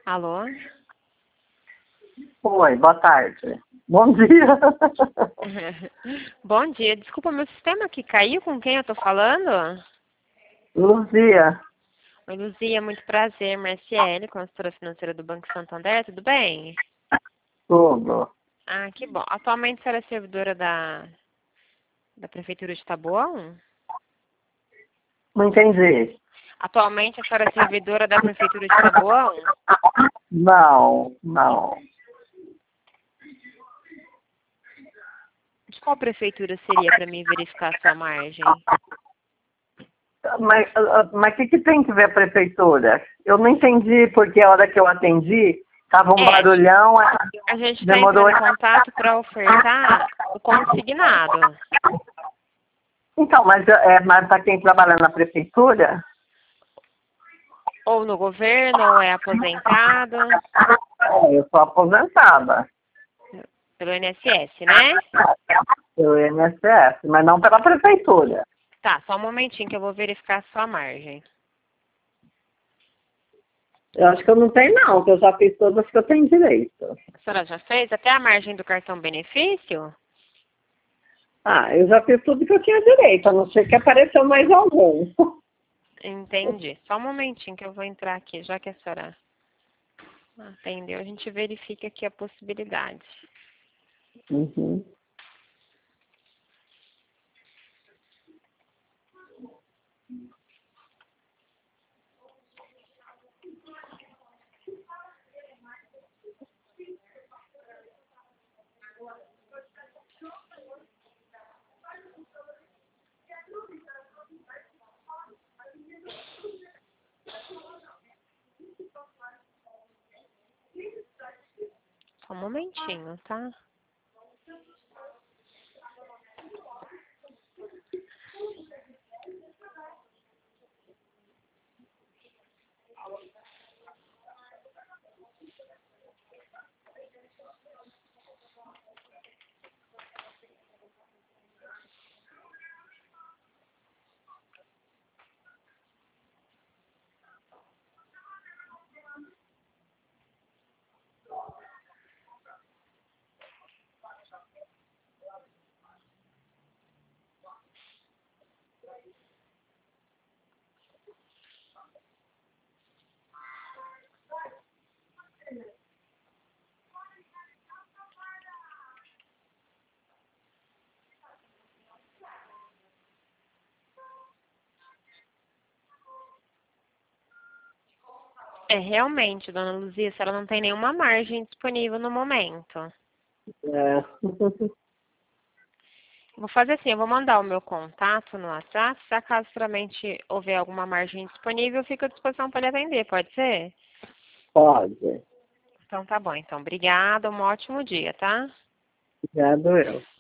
Alô? Oi, boa tarde. Bom dia. Bom dia. Desculpa, meu sistema aqui caiu. Com quem eu tô falando? Luzia, Oi, Luzia. Muito prazer. Marciele, consultora financeira do Banco Santander. Tudo bem? tudo. Ah, que bom. Atualmente a senhora é servidora da Prefeitura de Taboão? Não entendi. Atualmente a senhora é servidora da Prefeitura de Taboão? Não. De qual prefeitura seria para mim verificar a sua margem? Mas o que tem que ver a prefeitura? Eu não entendi porque a hora que eu atendi, tava um barulhão, A gente está demorou. entrando em contato para ofertar o consignado. Então, mas para quem trabalha na prefeitura? Ou no governo, ou é aposentado Eu sou aposentada pelo INSS, né? pelo INSS, mas não pela prefeitura. Tá, só um momentinho que eu vou verificar a sua margem. Eu acho que eu não tenho não, que eu já fiz todas que eu tenho direito. A senhora já fez até a margem do cartão benefício? Ah, eu já fiz tudo que eu tinha direito, a não ser que apareceu mais algum. Entendi. Só um momentinho que eu vou entrar aqui, já que a senhora atendeu, a gente verifica aqui a possibilidade. Uhum. Só um momentinho, tá? É, realmente, dona Luzia, a senhora não tem nenhuma margem disponível no momento. É. Vou fazer assim, eu vou mandar o meu contato no WhatsApp. Se acaso somente houver alguma margem disponível, eu fico à disposição para lhe atender, pode ser? Pode. Então tá bom. Então, obrigada, um ótimo dia, tá? Obrigado eu.